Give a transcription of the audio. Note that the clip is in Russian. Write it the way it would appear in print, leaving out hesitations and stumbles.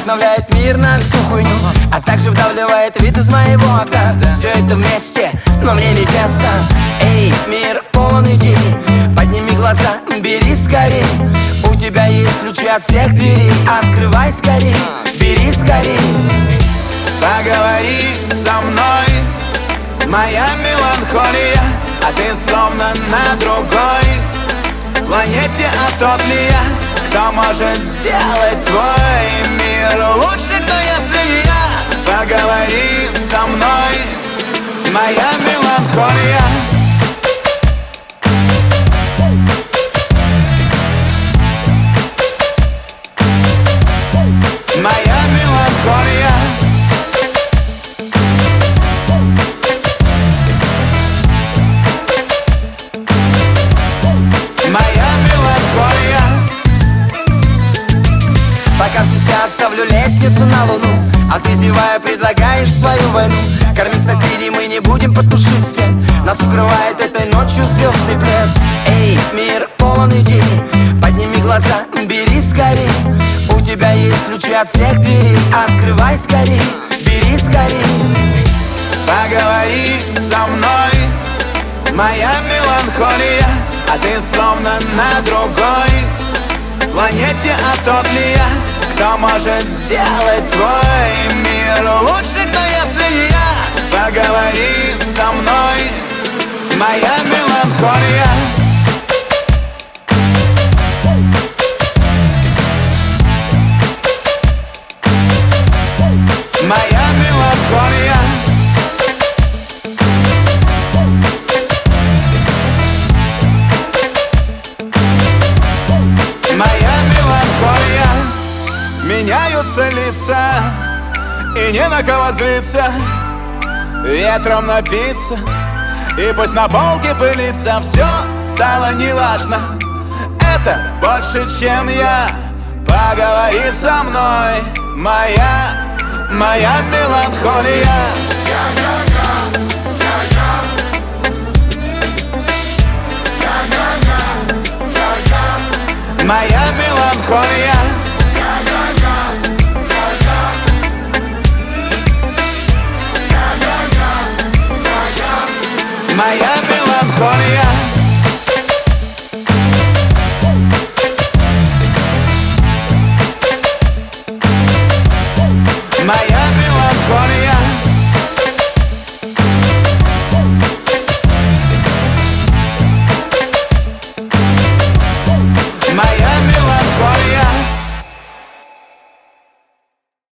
вдохновляет мир на всю хуйню, а также вдавливает вид из моего окна. Все это вместе, но мне не тесно. Эй, мир полон идей, подними глаза, бери скорей. У тебя есть ключи от всех дверей, открывай скорей, бери скорей. Поговори со мной, моя меланхолия, а ты словно на другой планете, а тот ли я, кто может сделать твой мир лучше, кто если не я? Поговори со мной, моя меланхолия. Моя меланхолия. Моя меланхолия. Пока все спят, ставлю лестницу на луну, а ты, зевая, предлагаешь свою войну. Кормить соседей мы не будем, потуши свет. Нас укрывает этой ночью звездный плед. Эй, мир полон идей, подними глаза, бери скорей. У тебя есть ключи от всех дверей, открывай скорей, бери скорей. Поговори со мной, моя меланхолия, а ты словно на другой планете, а тот ли я, кто может сделать твой мир лучше, кто если не я? Поговори со мной, моя меланхолия. Моя меланхолия. Моя меланхолия. Меняются лица, и не на кого злиться. Ветром напиться, и пусть на полке пылится. Все стало неважно, это больше, чем я. Поговори со мной, моя меланхолия. Моя меланхолия. Моя меланхолия. Моя меланхолия.